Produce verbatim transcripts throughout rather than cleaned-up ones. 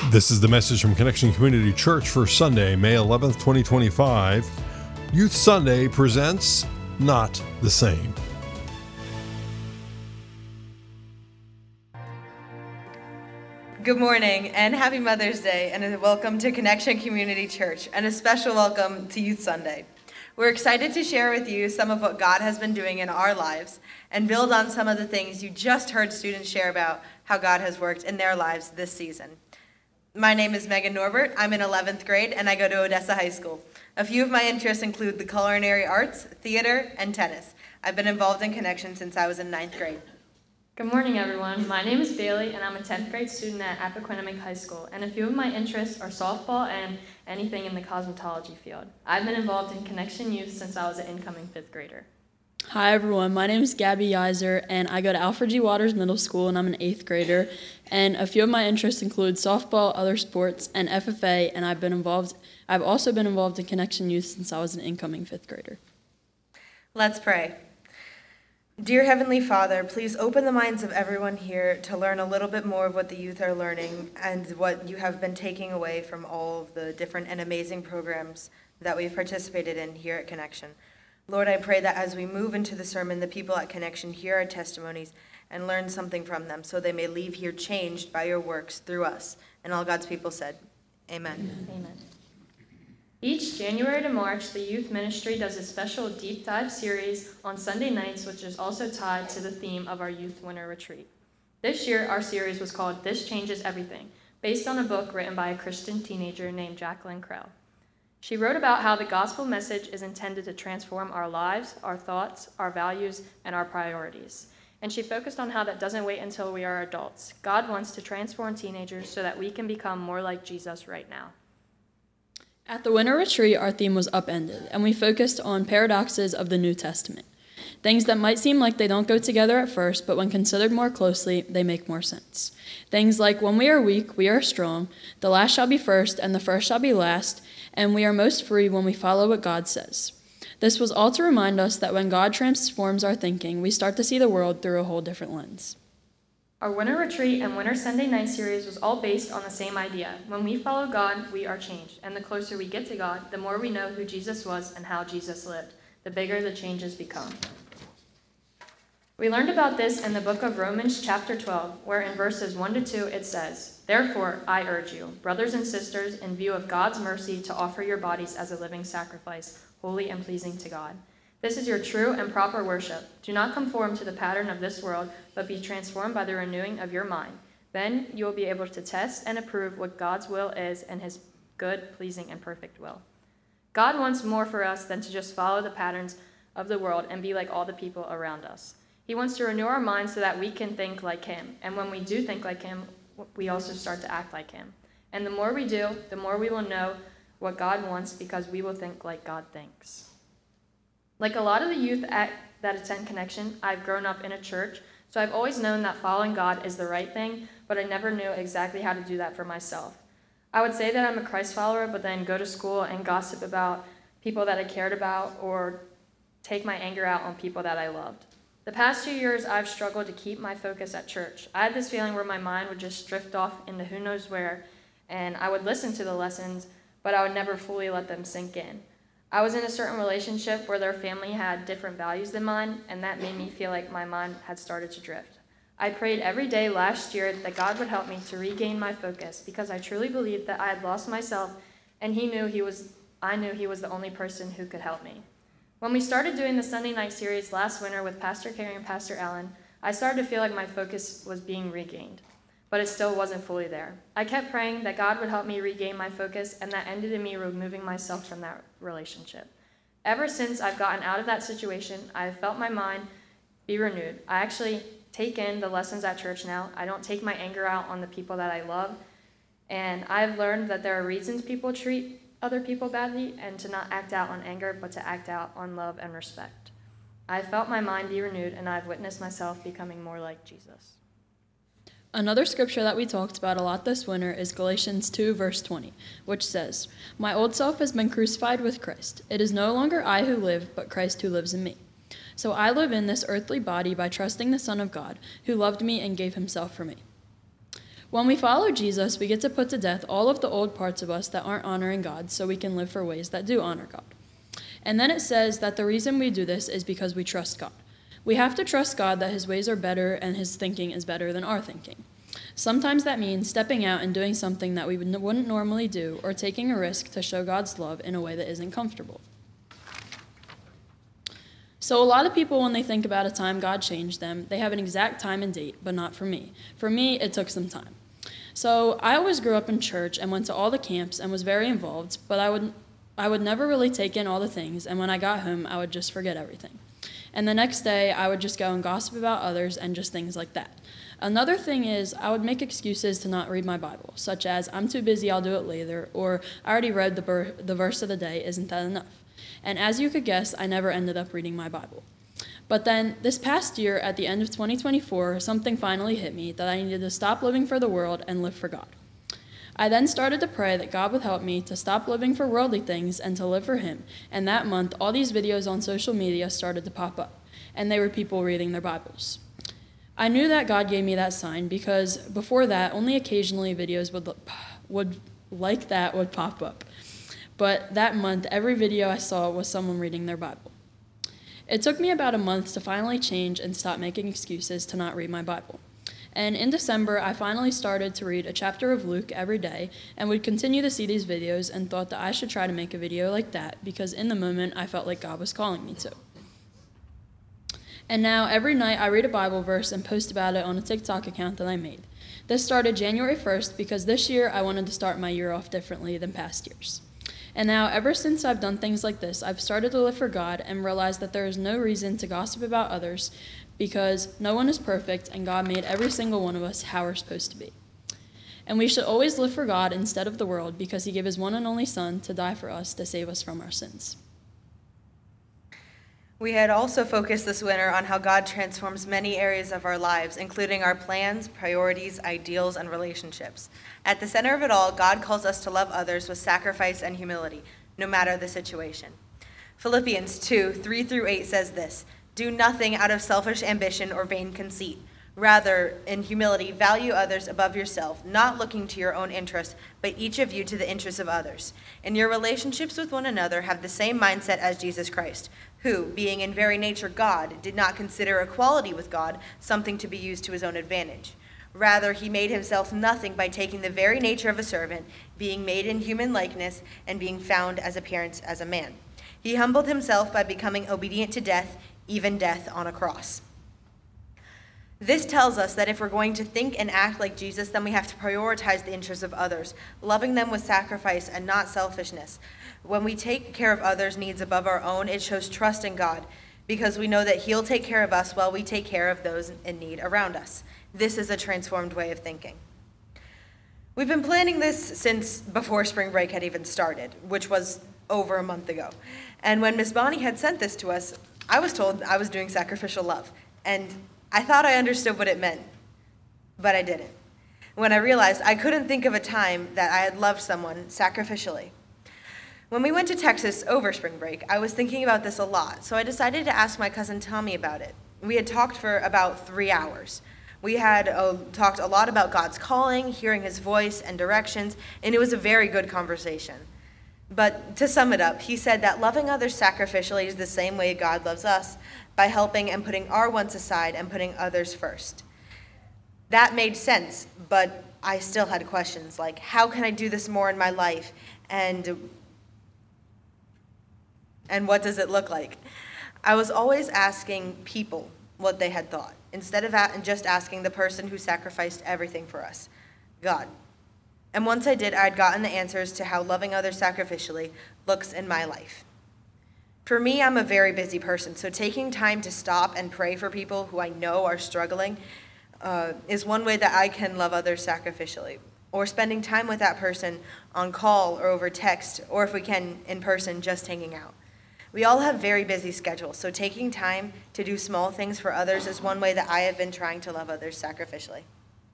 This is the message from Connection Community Church for Sunday, May eleventh, twenty twenty-five. Youth Sunday presents Not the Same. Good morning and happy Mother's Day, and welcome to Connection Community Church, and a special welcome to Youth Sunday. We're excited to share with you some of what God has been doing in our lives and build on some of the things you just heard students share about how God has worked in their lives this season. My name is Megan Norbert. I'm in eleventh grade and I go to Odessa High School. A few of my interests include the culinary arts, theater, and tennis. I've been involved in Connection since I was in ninth grade. Good morning, everyone. My name is Bailey, and I'm a tenth grade student at Appoquinimink High School, and a few of my interests are softball and anything in the cosmetology field. I've been involved in Connection Youth since I was an incoming fifth grader. Hi, everyone. My name is Gabby Yiser, and I go to Alfred G. Waters Middle School, and I'm an eighth grader. And a few of my interests include softball, other sports, and F F A, and I've been involved. I've also been involved in Connection Youth since I was an incoming fifth grader. Let's pray. Dear Heavenly Father, please open the minds of everyone here to learn a little bit more of what the youth are learning and what you have been taking away from all of the different and amazing programs that we've participated in here at Connection. Lord, I pray that as we move into the sermon, the people at Connection hear our testimonies and learn something from them so they may leave here changed by your works through us. And all God's people said, Amen. Amen. Each January to March, the youth ministry does a special deep dive series on Sunday nights, which is also tied to the theme of our youth winter retreat. This year, our series was called This Changes Everything, based on a book written by a Christian teenager named Jacqueline Krell. She wrote about how the gospel message is intended to transform our lives, our thoughts, our values, and our priorities. And she focused on how that doesn't wait until we are adults. God wants to transform teenagers so that we can become more like Jesus right now. At the winter retreat, our theme was upended, and we focused on paradoxes of the New Testament. Things that might seem like they don't go together at first, but when considered more closely, they make more sense. Things like, when we are weak, we are strong, the last shall be first, and the first shall be last, and we are most free when we follow what God says. This was all to remind us that when God transforms our thinking, we start to see the world through a whole different lens. Our winter retreat and winter Sunday night series was all based on the same idea. When we follow God, we are changed. And the closer we get to God, the more we know who Jesus was and how Jesus lived. The bigger the changes become. We learned about this in the book of Romans chapter twelve, where in verses one to two it says, Therefore, I urge you, brothers and sisters, in view of God's mercy, to offer your bodies as a living sacrifice, holy and pleasing to God. This is your true and proper worship. Do not conform to the pattern of this world, but be transformed by the renewing of your mind. Then you will be able to test and approve what God's will is and his good, pleasing, and perfect will. God wants more for us than to just follow the patterns of the world and be like all the people around us. He wants to renew our minds so that we can think like him. And when we do think like him, we also start to act like him. And the more we do, the more we will know what God wants because we will think like God thinks. Like a lot of the youth at, that attend Connection, I've grown up in a church, so I've always known that following God is the right thing, but I never knew exactly how to do that for myself. I would say that I'm a Christ follower, but then go to school and gossip about people that I cared about or take my anger out on people that I loved. The past two years, I've struggled to keep my focus at church. I had this feeling where my mind would just drift off into who knows where, and I would listen to the lessons, but I would never fully let them sink in. I was in a certain relationship where their family had different values than mine, and that made me feel like my mind had started to drift. I prayed every day last year that God would help me to regain my focus because I truly believed that I had lost myself, and he knew he was, I knew he was the only person who could help me. When we started doing the Sunday night series last winter with Pastor Carey and Pastor Allen, I started to feel like my focus was being regained, but it still wasn't fully there. I kept praying that God would help me regain my focus, and that ended in me removing myself from that relationship. Ever since I've gotten out of that situation, I have felt my mind be renewed. I actually take in the lessons at church now. I don't take my anger out on the people that I love, and I've learned that there are reasons people treat other people badly, and to not act out on anger, but to act out on love and respect. I felt my mind be renewed, and I've witnessed myself becoming more like Jesus. Another scripture that we talked about a lot this winter is Galatians two, verse twenty, which says, My old self has been crucified with Christ. It is no longer I who live, but Christ who lives in me. So I live in this earthly body by trusting the Son of God, who loved me and gave himself for me. When we follow Jesus, we get to put to death all of the old parts of us that aren't honoring God so we can live for ways that do honor God. And then it says that the reason we do this is because we trust God. We have to trust God that his ways are better and his thinking is better than our thinking. Sometimes that means stepping out and doing something that we wouldn't normally do, or taking a risk to show God's love in a way that isn't comfortable. So a lot of people, when they think about a time God changed them, they have an exact time and date, but not for me. For me, it took some time. So I always grew up in church and went to all the camps and was very involved, but I would I would never really take in all the things, and when I got home, I would just forget everything. And the next day, I would just go and gossip about others and just things like that. Another thing is, I would make excuses to not read my Bible, such as, I'm too busy, I'll do it later, or I already read the, ber- the verse of the day, isn't that enough? And as you could guess, I never ended up reading my Bible. But then, this past year, at the end of twenty twenty-four, something finally hit me that I needed to stop living for the world and live for God. I then started to pray that God would help me to stop living for worldly things and to live for him. And that month, all these videos on social media started to pop up, and they were people reading their Bibles. I knew that God gave me that sign because before that, only occasionally videos would would like that would pop up. But that month, every video I saw was someone reading their Bible. It took me about a month to finally change and stop making excuses to not read my Bible. And in December, I finally started to read a chapter of Luke every day and would continue to see these videos and thought that I should try to make a video like that because in the moment, I felt like God was calling me to. And now, every night, I read a Bible verse and post about it on a TikTok account that I made. This started January first because this year, I wanted to start my year off differently than past years. And now, ever since I've done things like this, I've started to live for God and realized that there is no reason to gossip about others because no one is perfect and God made every single one of us how we're supposed to be. And we should always live for God instead of the world because he gave his one and only Son to die for us to save us from our sins. We had also focused this winter on how God transforms many areas of our lives, including our plans, priorities, ideals, and relationships. At the center of it all, God calls us to love others with sacrifice and humility, no matter the situation. Philippians two, three through eight says this, "Do nothing out of selfish ambition or vain conceit. Rather, in humility, value others above yourself, not looking to your own interest, but each of you to the interests of others. In your relationships with one another, have the same mindset as Jesus Christ, who, being in very nature God, did not consider equality with God something to be used to his own advantage. Rather, he made himself nothing by taking the very nature of a servant, being made in human likeness, and being found as appearance as a man. He humbled himself by becoming obedient to death, even death on a cross." This tells us that if we're going to think and act like Jesus, then we have to prioritize the interests of others, loving them with sacrifice and not selfishness. When we take care of others' needs above our own, it shows trust in God, because we know that he'll take care of us while we take care of those in need around us. This is a transformed way of thinking. We've been planning this since before spring break had even started, which was over a month ago. And when Miss Bonnie had sent this to us, I was told I was doing sacrificial love. And I thought I understood what it meant, but I didn't. When I realized I couldn't think of a time that I had loved someone sacrificially. When we went to Texas over spring break, I was thinking about this a lot, so I decided to ask my cousin Tommy about it. We had talked for about three hours. We had uh, talked a lot about God's calling, hearing his voice and directions, and it was a very good conversation. But to sum it up, he said that loving others sacrificially is the same way God loves us, by helping and putting our wants aside and putting others first. That made sense, but I still had questions like, how can I do this more in my life? And, and what does it look like? I was always asking people what they had thought, instead of just asking the person who sacrificed everything for us, God. And once I did, I had gotten the answers to how loving others sacrificially looks in my life. For me, I'm a very busy person, so taking time to stop and pray for people who I know are struggling uh, is one way that I can love others sacrificially. Or spending time with that person on call or over text, or if we can, in person, just hanging out. We all have very busy schedules, so taking time to do small things for others is one way that I have been trying to love others sacrificially.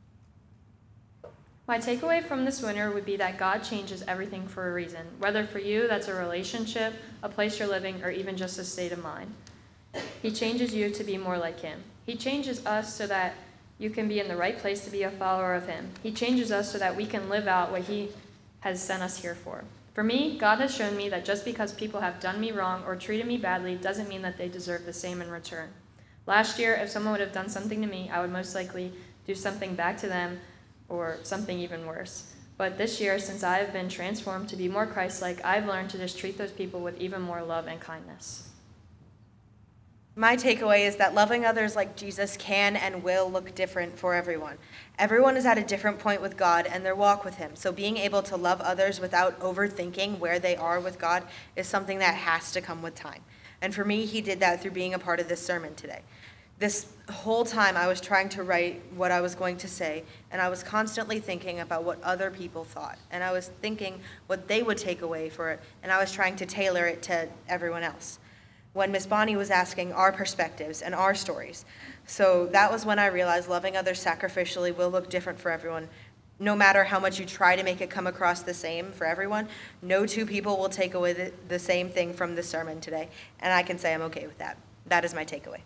My takeaway from this winter would be that God changes everything for a reason, whether for you that's a relationship, a place you're living, or even just a state of mind. He changes you to be more like him. He changes us so that you can be in the right place to be a follower of him. He changes us so that we can live out what he has sent us here for. For me, God has shown me that just because people have done me wrong or treated me badly doesn't mean that they deserve the same in return. Last year, if someone would have done something to me, I would most likely do something back to them or something even worse. But this year, since I have been transformed to be more Christ-like, I've learned to just treat those people with even more love and kindness. My takeaway is that loving others like Jesus can and will look different for everyone. Everyone is at a different point with God and their walk with him, so being able to love others without overthinking where they are with God is something that has to come with time. And for me, he did that through being a part of this sermon today. This whole time I was trying to write what I was going to say, and I was constantly thinking about what other people thought, and I was thinking what they would take away for it, and I was trying to tailor it to everyone else. When Miss Bonnie was asking our perspectives and our stories. So that was when I realized loving others sacrificially will look different for everyone. No matter how much you try to make it come across the same for everyone, no two people will take away the, the same thing from this sermon today. And I can say I'm okay with that. That is my takeaway.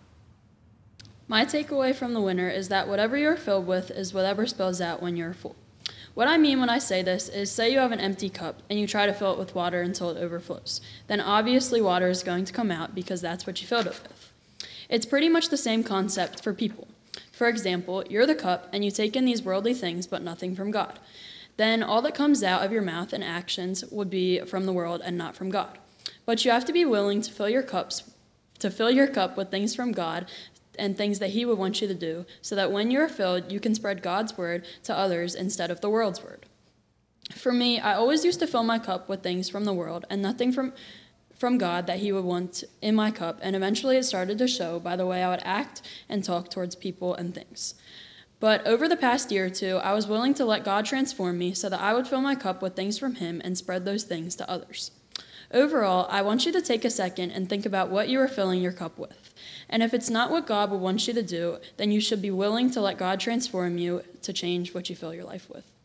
My takeaway from the winner is that whatever you're filled with is whatever spills out when you're full. What I mean when I say this is, say you have an empty cup and you try to fill it with water until it overflows. Then obviously water is going to come out because that's what you filled it with. It's pretty much the same concept for people. For example, you're the cup and you take in these worldly things but nothing from God. Then all that comes out of your mouth and actions would be from the world and not from God. But you have to be willing to fill your cups, to fill your cup with things from God and things that he would want you to do, so that when you're filled, you can spread God's word to others instead of the world's word. For me, I always used to fill my cup with things from the world and nothing from from God that he would want in my cup, and eventually it started to show by the way I would act and talk towards people and things. But over the past year or two, I was willing to let God transform me so that I would fill my cup with things from him and spread those things to others. Overall, I want you to take a second and think about what you are filling your cup with. And if it's not what God would want you to do, then you should be willing to let God transform you to change what you fill your life with.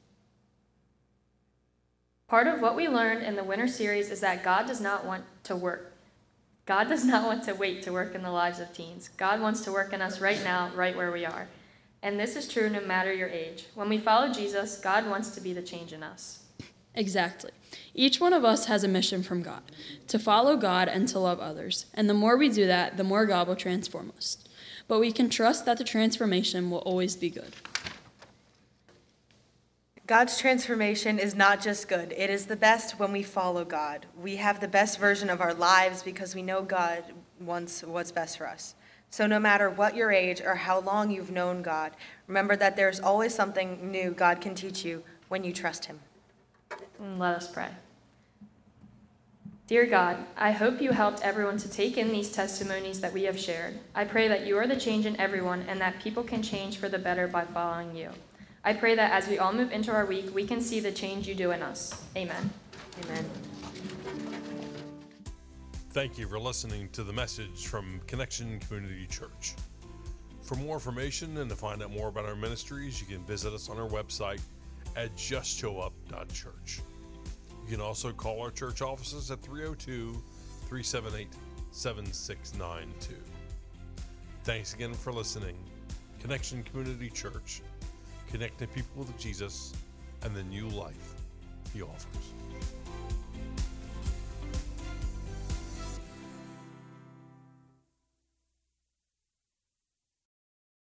Part of what we learned in the winter series is that God does not want to work. God does not want to wait to work in the lives of teens. God wants to work in us right now, right where we are. And this is true no matter your age. When we follow Jesus, God wants to be the change in us. Exactly. Each one of us has a mission from God, to follow God and to love others. And the more we do that, the more God will transform us. But we can trust that the transformation will always be good. God's transformation is not just good. It is the best when we follow God. We have the best version of our lives because we know God wants what's best for us. So no matter what your age or how long you've known God, remember that there's always something new God can teach you when you trust him. And let us pray. Dear God, I hope you helped everyone to take in these testimonies that we have shared. I pray that you are the change in everyone and that people can change for the better by following you. I pray that as we all move into our week, we can see the change you do in us. Amen. Amen. Thank you for listening to the message from Connection Community Church. For more information and to find out more about our ministries, you can visit us on our website at just show up dot church. You can also call our church offices at three oh two, three seven eight, seven six nine two. Thanks again for listening. Connection Community Church, connecting people with Jesus and the new life he offers.